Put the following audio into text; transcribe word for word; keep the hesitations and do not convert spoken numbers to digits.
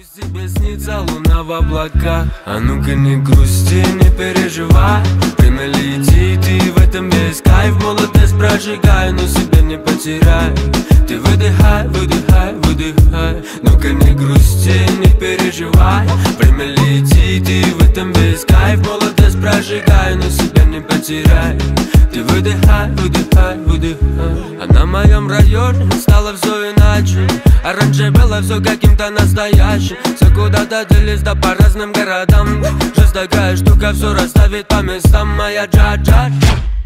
Пусть тебе снится луна в облаках. А ну-ка не грусти, не переживай. Время летит, и в этом весь кайф. Молодость прожигай, но себя не потеряй. Ты выдыхай, выдыхай, выдыхай. Ну-ка не грусти, не переживай. Время летит, и в этом весь кайф. Молодость прожигай, но себя не потеряй. Ты выдыхай, выдыхай, выдыхай. А на моем районе стало все иначе. А раньше было все каким-то настоящим. Все куда-то делись, да по разным городам. Жизнь такая штука, все расставит по местам. Моя джа-джа.